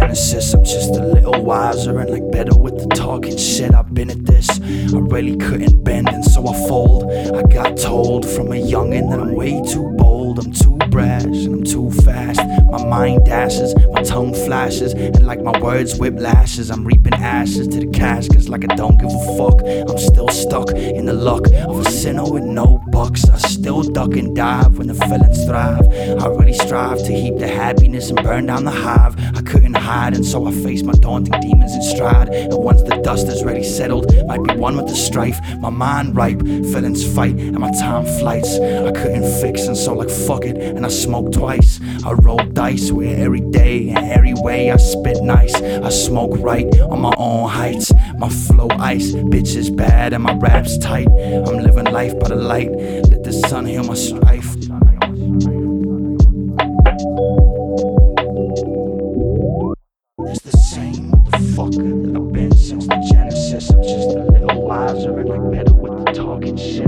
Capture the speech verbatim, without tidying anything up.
genesis. I'm just a little wiser and like better with the talking shit. I've been at this, I really couldn't bend, and so I fold. I got told from a youngin' that I'm way too bold. I'm too brash and I'm too fast. My mind dashes, my tongue flashes, and like my words whip lashes. I'm reaping ashes to the cash, cause like I don't give a fuck. I'm still stuck in the luck of a sinner with no bucks. I still duck and dive when the feelings thrive. I really strive to heap the happiness and burn down the hive. I couldn't hide, and so I face my daunting demons in stride. And once the dust is ready settled, might be one with the strife. My mind ripe, feelings fight, and my time flights. I couldn't fix, and so like fuck it, and I smoke twice. I roll dice with every day and every way. I spit nice, I smoke right on my own heights. My flow ice, bitches bad and my rap's tight. I'm living life by the light, let the sun heal my strife. It's the same motherfucker that I've been since the genesis. I'm just a little wiser and like better with the talking shit.